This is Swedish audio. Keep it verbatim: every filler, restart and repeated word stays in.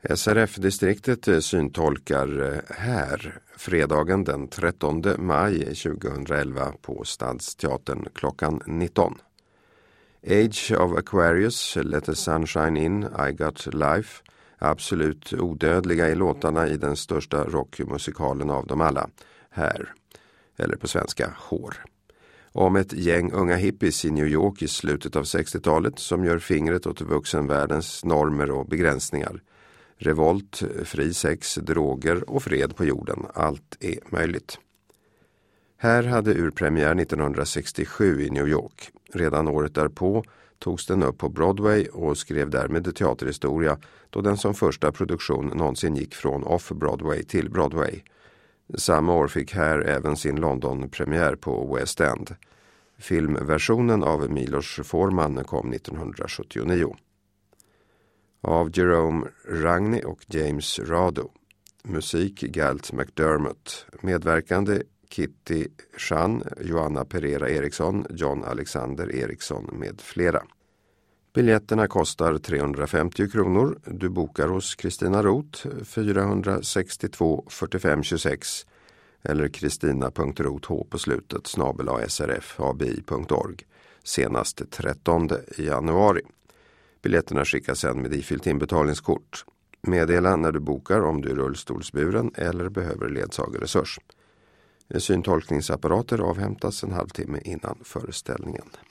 S R F-distriktet syntolkar här fredagen den trettonde maj tjugohundraelva på Stadsteatern klockan nitton. Age of Aquarius, Let the Sunshine In, I Got Life, absolut odödliga i låtarna i den största rockmusikalen av dem alla, här, eller på svenska, Hår. Om ett gäng unga hippies i New York i slutet av sextiotalet som gör fingret åt vuxenvärldens normer och begränsningar. Revolt, fri sex, droger och fred på jorden, allt är möjligt. Här hade urpremiär nittonhundrasextiosju i New York. Redan året därpå togs den upp på Broadway och skrev därmed teaterhistoria då den som första produktion någonsin gick från off-Broadway till Broadway. Samma år fick här även sin London-premiär på West End. Filmversionen av Milos Forman kom nittonhundrasjuttionio. Av Jerome Ragni och James Rado. Musik Galt McDermott. Medverkande Kitty Chan, Joanna Pereira Eriksson, John Alexander Eriksson med flera. Biljetterna kostar trehundrafemtio kronor. Du bokar hos Kristina Roth fyrahundrasextiotvå fyrtiofem tjugosex eller kristina punkt roth på slutet snabel-a s r f a b i punkt org senast trettonde januari. Biljetterna skickas sedan med ifyllt inbetalningskort. Meddela när du bokar om du är rullstolsburen eller behöver ledsageresurs. Syntolkningsapparater avhämtas en halvtimme innan föreställningen.